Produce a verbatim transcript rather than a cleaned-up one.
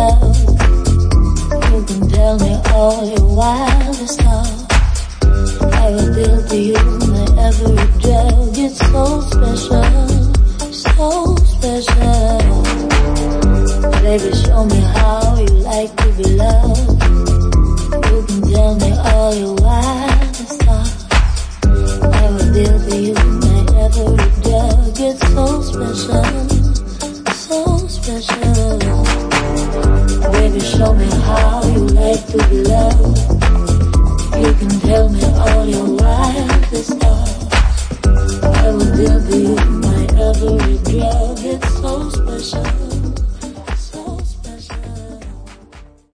love. You can tell me all your wildest thoughts. I will build to you my every